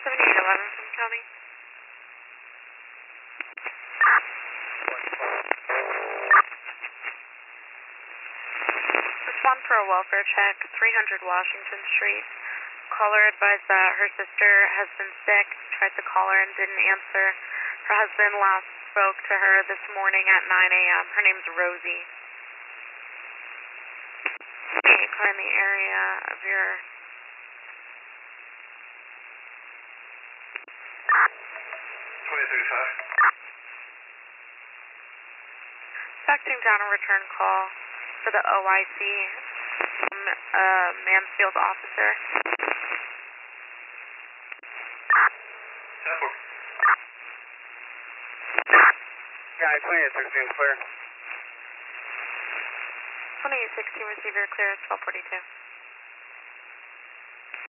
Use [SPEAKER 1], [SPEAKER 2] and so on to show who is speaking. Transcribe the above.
[SPEAKER 1] 7811 from County. Respond for a welfare check, 300 Washington Street. Caller advised that her sister has been sick, tried to call her and didn't answer. Her husband last spoke to her this morning at 9 a.m. Her name's Rosie. Car in the area of your...
[SPEAKER 2] 23-5.
[SPEAKER 1] Expecting down a return call for the OIC from a Mansfield officer.
[SPEAKER 2] 10-4. Yeah, 2816 clear.
[SPEAKER 1] 2816 receiver clear, 1242.